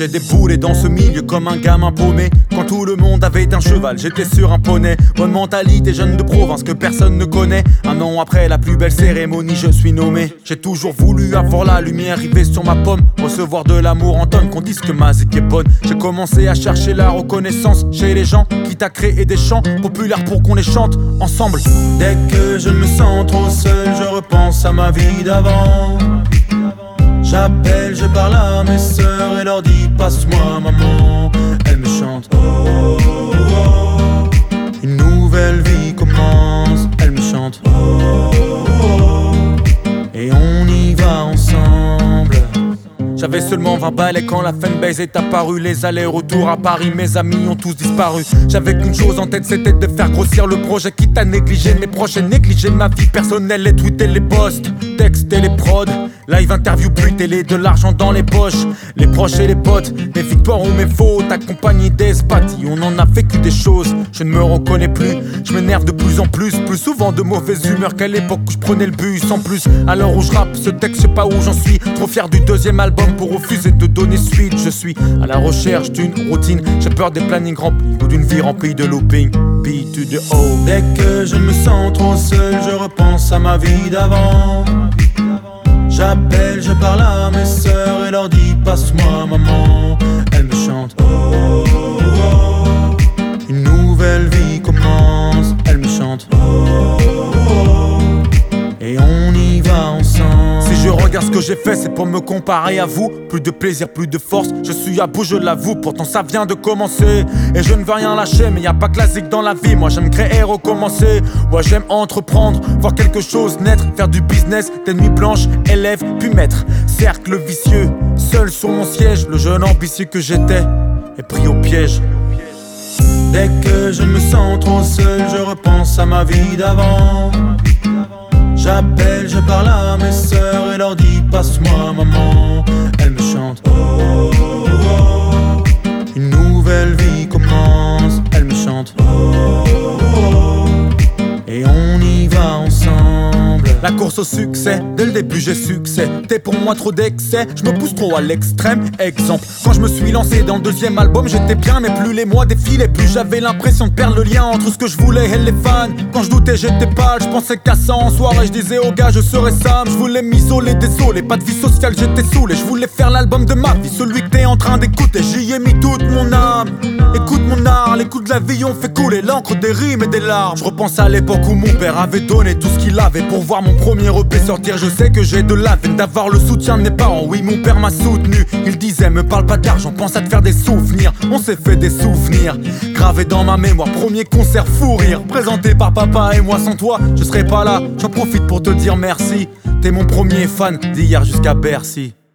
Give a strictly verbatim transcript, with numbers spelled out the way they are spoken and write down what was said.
J'ai déboulé dans ce milieu comme un gamin paumé. Quand tout le monde avait un cheval, j'étais sur un poney. Bonne mentalité, jeune de province que personne ne connaît. Un an après la plus belle cérémonie, je suis nommé. J'ai toujours voulu avoir la lumière rivée sur ma pomme, recevoir de l'amour en tonnes, qu'on dise que ma zik est bonne. J'ai commencé à chercher la reconnaissance chez les gens, quitte à créer des chants populaires pour qu'on les chante ensemble. Dès que je me sens trop seul, je repense à ma vie d'avant. J'appelle, je parle à mes sœurs et leur dis passe-moi maman. Elles me chantent oh, oh, oh. Une nouvelle vie commence. Elles me chantent oh, oh, oh. Et on y va ensemble. J'avais seulement vingt balais quand la fanbase est apparue. Les allers-retours à Paris, mes amis ont tous disparu. J'avais qu'une chose en tête, c'était de faire grossir le projet, quitte à négliger mes proches et négliger ma vie personnelle. Les tweets et les posts, textes et les prods, live, interview, plus télé, de l'argent dans les poches. Les proches et les potes, mes victoires ou mes fautes, accompagnés d'espatis. On en a vécu des choses, je ne me reconnais plus. Je m'énerve de plus en plus, plus souvent de mauvaise humeur qu'à l'époque où je prenais le bus. En plus, à l'heure où je rappe ce texte, je sais pas où j'en suis. Trop fier du deuxième album pour refuser de donner suite. Je suis à la recherche d'une routine. J'ai peur des plannings remplis ou d'une vie remplie de looping. B to the O. Dès que je me sens trop seul, je repense à ma vie d'avant. J'appelle, je parle à mes sœurs et leur dis passe-moi maman. Elles me chantent oh, oh, oh. Une nouvelle vie commence. Elles me chantent oh, oh, oh. Et on y va ensemble. Si je regarde ce que j'ai fait, c'est pour me comparer à vous. Plus de plaisir, plus de force, je suis à bout, je l'avoue. Pourtant ça vient de commencer et je ne veux rien lâcher. Mais y a pas que la zik dans la vie, moi j'aime créer et recommencer. Ouais, j'aime entreprendre, voir quelque chose naître, faire du business, des nuits blanches, élève puis maître. Cercle vicieux, seul sur mon siège, le jeune ambitieux que j'étais est pris au piège. Dès que je me sens trop seul, je repense à ma vie d'avant. J'appelle, je parle à mes sœurs et leur dis passe-moi maman. Elles me chantent oh, oh, oh. Une nouvelle vie commence. Elles me chantent oh, oh, oh. Et on y va ensemble. La course au succès, dès le début j'ai succès. T'es pour moi trop d'excès, je me pousse trop à l'extrême. Exemple, quand je me suis lancé dans le deuxième album, j'étais bien mais plus les mois défilaient. Plus j'avais l'impression de perdre le lien entre ce que je voulais et les fans. Quand je doutais j'étais pâle, je pensais qu'à ça en soirée. Je disais aux gars je serais Sam, je voulais m'isoler, désolé. Pas de vie sociale, j'étais saoulé. Je voulais faire l'album de ma vie, celui que t'es en train d'écouter. J'y ai mis toute mon âme. Écoute mon art, les coups de la vie ont fait couler l'encre des rimes et des larmes. Je repense à l'époque où mon père avait donné tout ce qu'il avait pour voir mon premier E P sortir. Je sais que j'ai de la veine d'avoir le soutien de mes parents. Oui, mon père m'a soutenu. Il disait me parle pas d'argent, pense à te faire des souvenirs. On s'est fait des souvenirs gravés dans ma mémoire. Premier concert fou rire, présenté par papa et moi. Sans toi, je serais pas là. J'en profite pour te dire merci. T'es mon premier fan d'hier jusqu'à Bercy.